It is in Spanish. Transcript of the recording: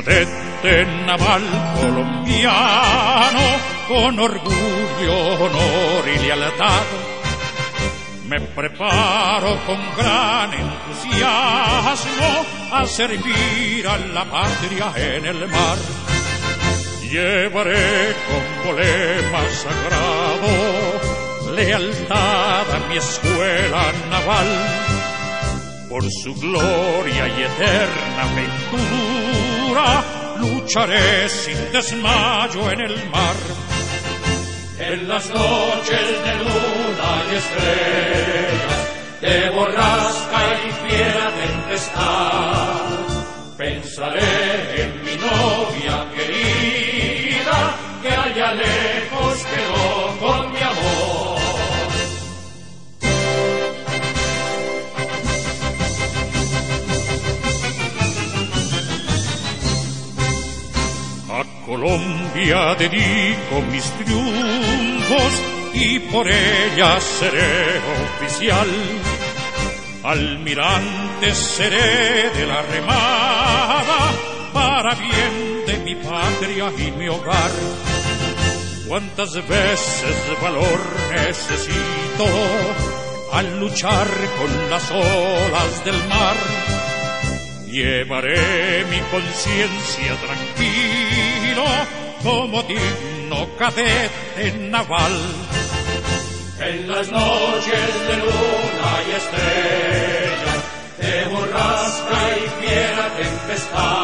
cadete naval colombiano, con orgullo, honor y lealtad, me preparo con gran entusiasmo a servir a la patria en el mar. Llevaré como lema sagrado lealtad a mi escuela naval, por su gloria y eterna ventura lucharé sin desmayo en el mar. En las noches de luna y estrellas, de borrasca y fiera tempestad, pensaré en mi novia querida, que allá lejos quedó con mi amor. A Colombia dedico mis triunfos y por ella seré oficial. Almirante seré de la Armada para bien de mi patria y mi hogar. Cuántas veces valor necesito al luchar con las olas del mar. Llevaré mi conciencia tranquilo como digno cadete naval. En las noches de luna y estrellas, de borrasca y fiera tempestad,